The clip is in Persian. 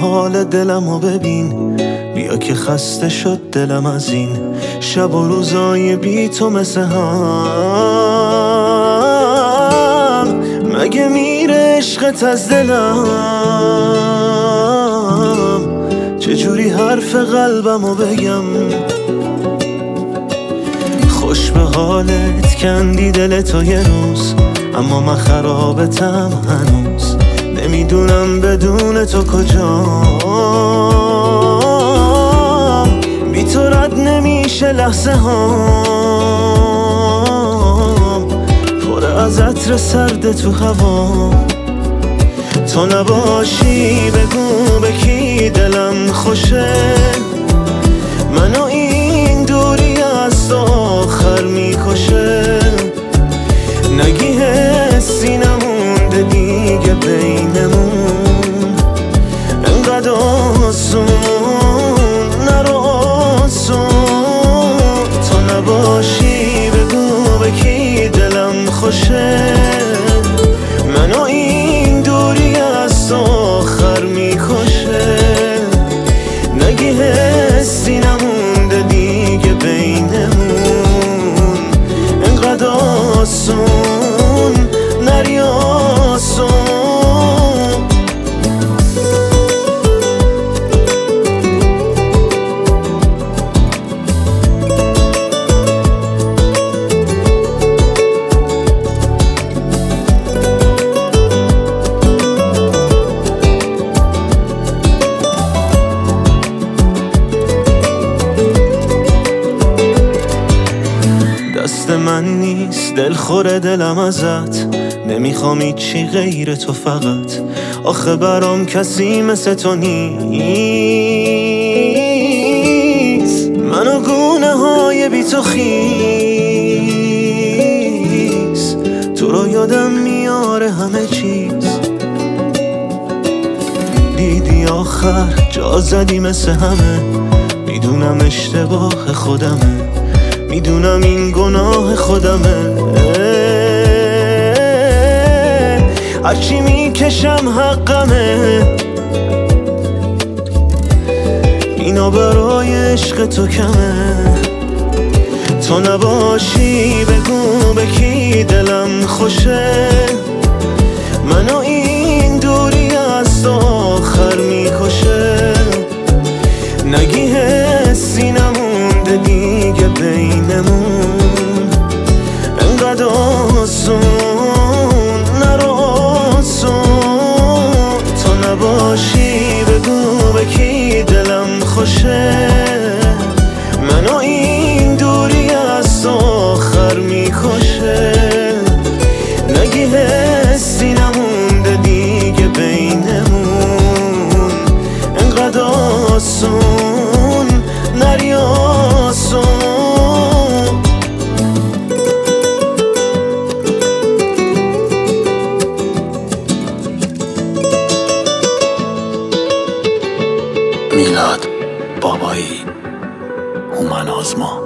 حال دلمو ببین، بیا که خسته شد دلم از این شب و روزای بی تو مثل هم. مگه میره عشقت از دلم؟ چجوری حرف قلبمو بگم؟ خوش به حالت کندی دل تو یه روز، اما من خرابتم هنوز. نمیدونم بدون تو کجام، بی تو رد نمیشه لحظه هام. پر از عطر سرد تو هوام، تو نباشی بگو به کی دلم خوشه. منو این دوری از تو آخر میکشه. نگی حسی نمونده دیگه بینمون، انقدر آسون نرو آسون. تو نباشی بگو به کی دلم خوشه. منو این دوری از تو آخر میکشه. نگی حسی نمونده دیگه بینمون، انقدر آسون نری آسون. دست من نیست دلخور دلم ازت، نمیخوام هیچی غیر تو فقط. آخه برام کسی مثل تو نیست. من و گونه های بی تو خیس، تو رو یادم میاره همه چیز. دیدی آخر جا زدی مثل همه، میدونم اشتباه خودمه، میدونم این گناه خودمه. هرچی میکشم حقمه، اینا برای عشق تو کمه. تو نباشی بگو به کی دلم خوشه. منو این دوری از تو آخر میکشه. نگی حسی نمونده دیگه بینمون، انقدر آسون نرو آسون. تو نباشی بگو به کی دلم خوشه. منو این دوری از تو آخر میکشه. نگی حسی نمونده دیگه بینمون، انقدر آسون نری آسون. میلاد بابایی، هومن آزما.